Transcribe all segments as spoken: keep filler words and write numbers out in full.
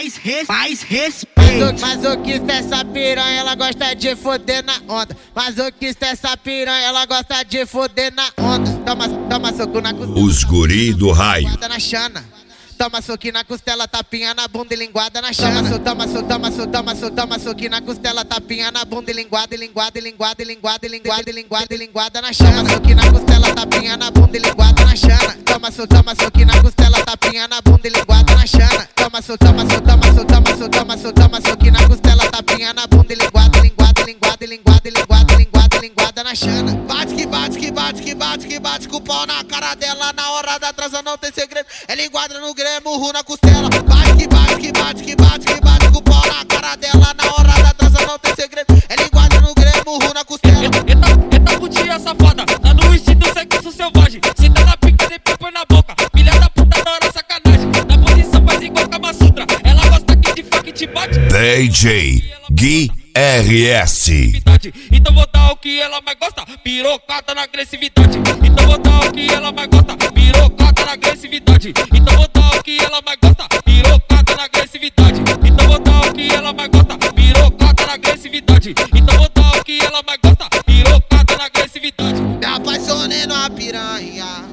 mais, res, mais respeito. Masoquista essa piranha, ela gosta de foder na onda. Masoquista essa piranha, ela gosta de foder na onda. Toma, toma soco na costela. Os guri do raio. Na chana. Toma soquinho na costela, tapinha na bunda e linguada na chana. Toma, toma, toma, toma, toma, toma soquinho na costela, tapinha na bunda e linguada, e linguada, e linguada, e linguada, e linguada, e linguada, e linguada na chana. Soquinho na costela, tapinha na bunda e linguada na chana. Toma, toma, soquinho na costela, tapinha na bunda e linguada na chana. Toma, toma, toma, toma, toma, toma soquinho na costela, tapinha na bunda e linguada, linguada, linguada, linguada, linguada, linguada, linguada na chana. Bate que bate, que bate, que bate, que bate com o pau na cara dela. Na hora da transa não tem segredo. Ela enquadra no grego, murro na costela. Bate que bate, que bate, que bate, que bate com o pau na cara dela. Na hora da transa não tem segredo. Ela enquadra no grego, murro na costela. Eita, eita putinha safada, tá no instinto sexo selvagem. Senta na pica, depois põe na boca. Filha da puta adora sacanagem. Na posição faz igual Kama Sutra. Ela gosta que de faca e te bate. D J Gui R S. Então vou dar o que ela mais gosta, pirocada na agressividade. Então vou dar o que ela mais gosta, pirocada na agressividade. Então vou dar o que ela mais gosta, pirocada na agressividade. Então vou dar o que ela mais gosta, pirocada na agressividade. Então vou dar o que ela mais gosta, pirocada na agressividade. Me apaixonei numa piranha,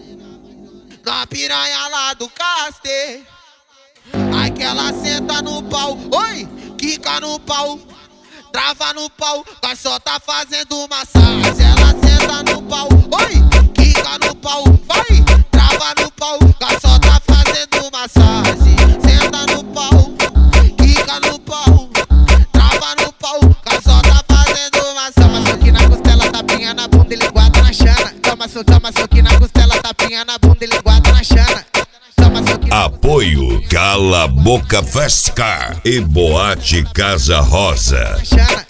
numa piranha lá do Caster. Ai que ela senta no pau, oi, quica no pau, trava no pau, nós só tá fazendo massagem. Ela senta no pau, oi, quica no pau, vai, trava no pau, nós só tá fazendo massagem. Senta no pau, quica no pau, trava no pau, nós só tá fazendo massagem. Toma soquinho na costela, tapinha na bunda e linguada na chana. Toma, toma soquinho na costela, tapinha na bunda e linguada na chana. Apoio Cala Boca Festa e Boate Casa Rosa. Chana.